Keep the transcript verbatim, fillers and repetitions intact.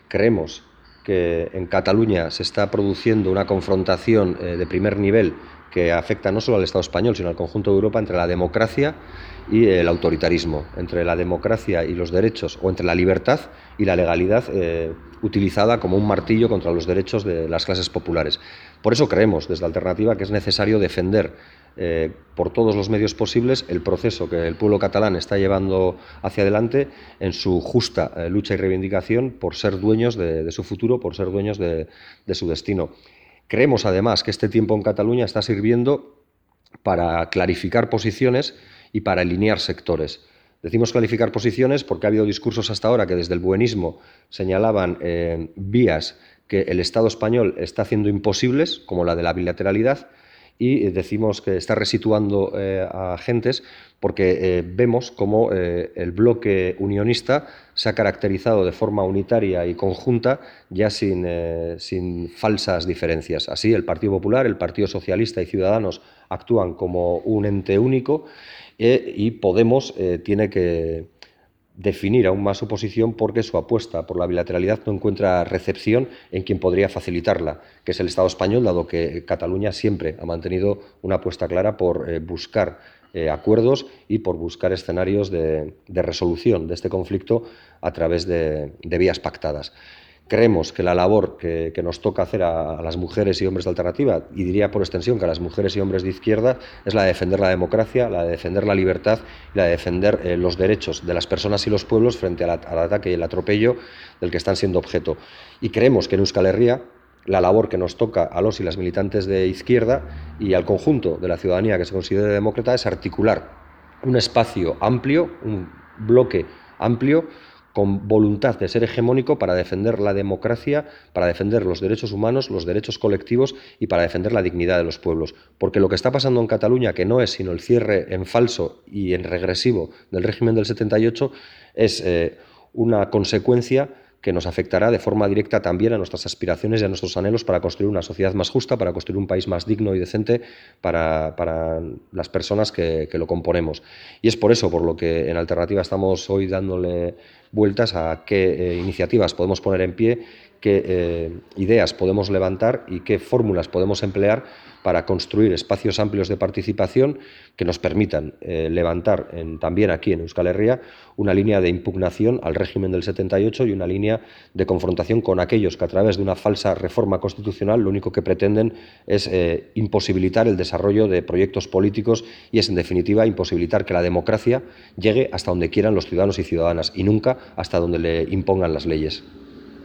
Creemos que en Cataluña se está produciendo una confrontación eh, de primer nivel que afecta no solo al Estado español, sino al conjunto de Europa, entre la democracia y el autoritarismo, entre la democracia y los derechos, o entre la libertad y la legalidad eh, utilizada como un martillo contra los derechos de las clases populares. Por eso creemos, desde Alternativa, que es necesario defender eh, por todos los medios posibles el proceso que el pueblo catalán está llevando hacia adelante en su justa eh, lucha y reivindicación por ser dueños de, de su futuro, por ser dueños de, de su destino. Creemos, además, que este tiempo en Cataluña está sirviendo para clarificar posiciones y para alinear sectores. Decimos clarificar posiciones porque ha habido discursos hasta ahora que desde el buenismo señalaban eh, vías que el Estado español está haciendo imposibles, como la de la bilateralidad, y decimos que está resituando eh, a agentes porque eh, vemos cómo eh, el bloque unionista se ha caracterizado de forma unitaria y conjunta, ya sin, eh, sin falsas diferencias. Así, el Partido Popular, el Partido Socialista y Ciudadanos actúan como un ente único eh, y Podemos eh, tiene que definir aún más su posición porque su apuesta por la bilateralidad no encuentra recepción en quien podría facilitarla, que es el Estado español, dado que Cataluña siempre ha mantenido una apuesta clara por eh, buscar eh, acuerdos y por buscar escenarios de, de resolución de este conflicto a través de, de vías pactadas. Creemos que la labor que, que nos toca hacer a, a las mujeres y hombres de Alternativa, y diría por extensión que a las mujeres y hombres de izquierda, es la de defender la democracia, la de defender la libertad y la de defender eh, los derechos de las personas y los pueblos frente al, al ataque y el atropello del que están siendo objeto. Y creemos que en Euskal Herria la labor que nos toca a los y las militantes de izquierda y al conjunto de la ciudadanía que se considere demócrata es articular un espacio amplio, un bloque amplio, con voluntad de ser hegemónico para defender la democracia, para defender los derechos humanos, los derechos colectivos y para defender la dignidad de los pueblos. Porque lo que está pasando en Cataluña, que no es sino el cierre en falso y en regresivo del régimen del setenta y ocho, es eh, una consecuencia que nos afectará de forma directa también a nuestras aspiraciones y a nuestros anhelos para construir una sociedad más justa, para construir un país más digno y decente para, para las personas que, que lo componemos. Y es por eso por lo que en Alternativa estamos hoy dándole vueltas a qué eh, iniciativas podemos poner en pie, qué eh, ideas podemos levantar y qué fórmulas podemos emplear para construir espacios amplios de participación que nos permitan eh, levantar en, también aquí en Euskal Herria una línea de impugnación al régimen del setenta y ocho y una línea de confrontación con aquellos que a través de una falsa reforma constitucional lo único que pretenden es eh, imposibilitar el desarrollo de proyectos políticos y es en definitiva imposibilitar que la democracia llegue hasta donde quieran los ciudadanos y ciudadanas y nunca hasta donde le impongan las leyes.